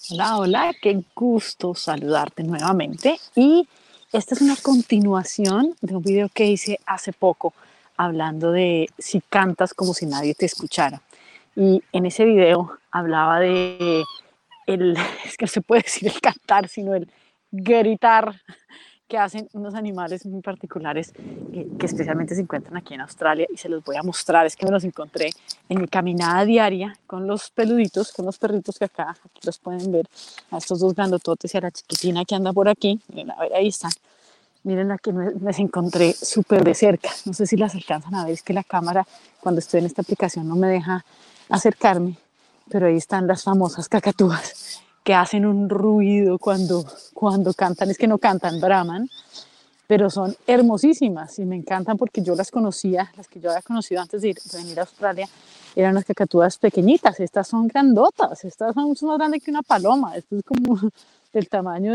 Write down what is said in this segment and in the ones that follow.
Hola, hola, qué gusto saludarte nuevamente. Y esta es una continuación de un video que hice hace poco hablando de si cantas como si nadie te escuchara. Y en ese video hablaba de es que no se puede decir el cantar, sino el gritar que hacen unos animales muy particulares que especialmente se encuentran aquí en Australia y se los voy a mostrar. Es que me los encontré en mi caminada diaria con los peluditos, con los perritos que aquí los pueden ver, a estos dos grandototes y a la chiquitina que anda por aquí. Miren, a ver, ahí están. Miren la que me encontré súper de cerca. No sé si las alcanzan a ver, es que la cámara cuando estoy en esta aplicación no me deja acercarme, pero ahí están las famosas cacatúas que hacen un ruido cuando cantan. Es que no cantan, braman, pero son hermosísimas y me encantan porque yo las conocía, las que yo había conocido antes de venir a Australia, eran las cacatúas pequeñitas. Estas son grandotas, estas son mucho más grandes que una paloma. Esto es como del tamaño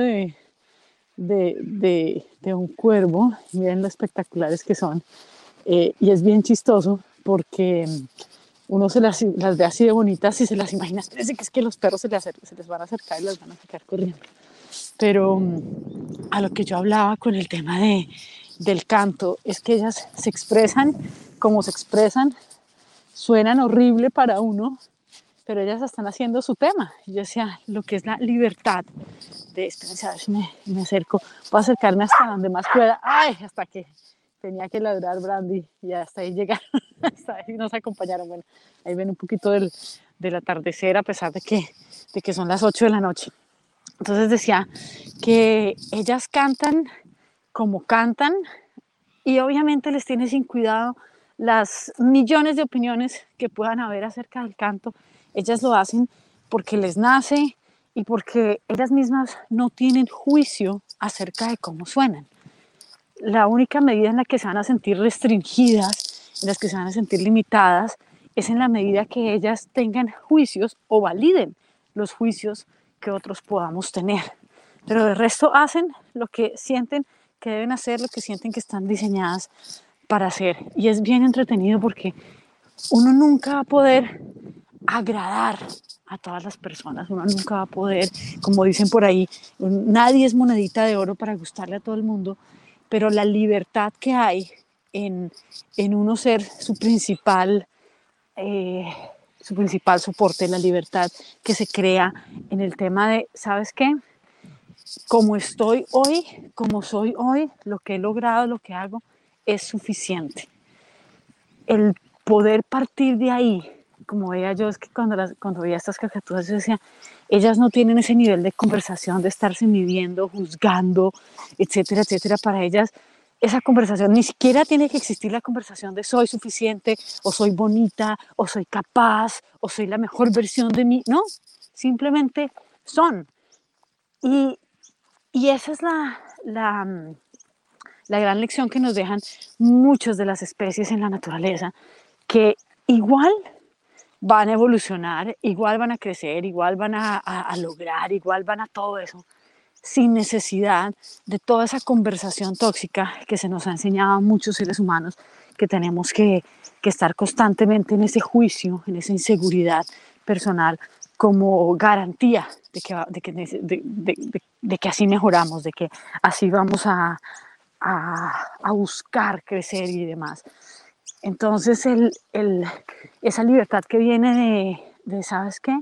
de un cuervo. Miren lo espectaculares que son. Y es bien chistoso porque uno las ve así de bonitas y se las imagina. Parece que es que los perros se les van a acercar y las van a sacar corriendo. Pero a lo que yo hablaba con el tema del canto es que ellas se expresan como se expresan, suenan horrible para uno, pero ellas están haciendo su tema. Yo decía, lo que es la libertad espérense a ver si me acerco, puedo acercarme hasta donde más pueda, ay, hasta que tenía que ladrar Brandy y hasta ahí llegaron, hasta ahí nos acompañaron. Bueno, ahí ven un poquito del atardecer a pesar de que son las 8 de la noche. Entonces decía que ellas cantan como cantan y obviamente les tiene sin cuidado las millones de opiniones que puedan haber acerca del canto. Ellas lo hacen porque les nace y porque ellas mismas no tienen juicio acerca de cómo suenan. La única medida en la que se van a sentir restringidas, en las que se van a sentir limitadas, es en la medida que ellas tengan juicios o validen los juicios que otros podamos tener. Pero el resto hacen lo que sienten que deben hacer, lo que sienten que están diseñadas para hacer. Y es bien entretenido porque uno nunca va a poder agradar a todas las personas, uno nunca va a poder, como dicen por ahí, nadie es monedita de oro para gustarle a todo el mundo, pero la libertad que hay en, en uno ser eh, su principal soporte, la libertad que se crea en el tema de, ¿sabes qué? Como estoy hoy, como soy hoy, lo que he logrado, lo que hago, es suficiente. El poder partir de ahí, como veía yo, es que cuando veía estas caricaturas, yo decía, ellas no tienen ese nivel de conversación, de estarse midiendo, juzgando, etcétera, etcétera. Para ellas, esa conversación, ni siquiera tiene que existir la conversación de soy suficiente, o soy bonita, o soy capaz, o soy la mejor versión de mí. No, simplemente son. Y, y esa es la gran lección que nos dejan muchas de las especies en la naturaleza, que igual van a evolucionar, igual van a crecer, igual van a lograr, igual van a todo eso, sin necesidad de toda esa conversación tóxica que se nos ha enseñado a muchos seres humanos, que tenemos que estar constantemente en ese juicio, en esa inseguridad personal, como garantía de que así mejoramos, de que así vamos a buscar crecer y demás. Entonces, esa libertad que viene ¿sabes qué?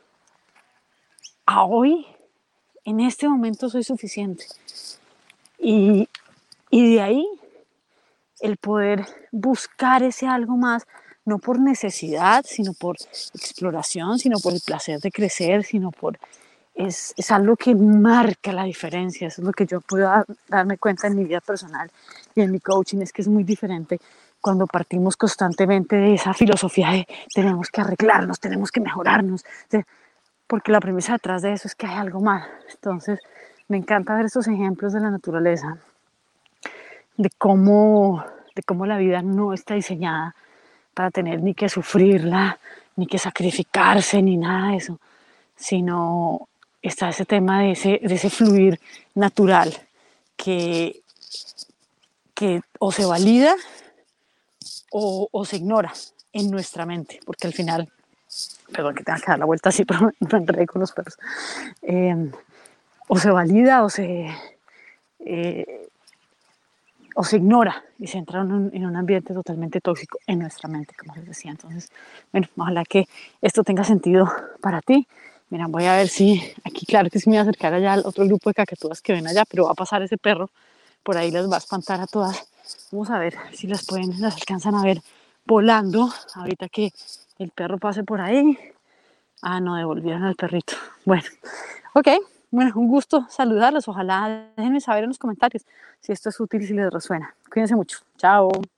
A hoy, en este momento soy suficiente. Y, y de ahí, el poder buscar ese algo más, no por necesidad, sino por exploración, sino por el placer de crecer, sino por... Es algo que marca la diferencia, eso es lo que yo puedo darme cuenta en mi vida personal y en mi coaching, es que es muy diferente cuando partimos constantemente de esa filosofía de tenemos que arreglarnos, tenemos que mejorarnos, porque la premisa detrás de eso es que hay algo más. Entonces, me encanta ver estos ejemplos de la naturaleza, de cómo la vida no está diseñada para tener ni que sufrirla, ni que sacrificarse, ni nada de eso, sino está ese tema de ese fluir natural que, que o se valida o se ignora en nuestra mente, porque al final perdón que tenga que dar la vuelta así, pero me enredé con los perros. O se valida eh, o se ignora y se entra en un ambiente totalmente tóxico en nuestra mente, como les decía. Entonces, bueno, ojalá que esto tenga sentido para ti. Mira, voy a ver si aquí, claro que sí me voy a acercar allá al otro grupo de cacatúas que ven allá, pero va a pasar ese perro, por ahí las va a espantar a todas. Vamos a ver si las alcanzan a ver volando ahorita que el perro pase por ahí. Ah, no, devolvieron al perrito. Bueno, ok. Bueno, un gusto saludarlos. Ojalá déjenme saber en los comentarios si esto es útil y si les resuena. Cuídense mucho. Chao.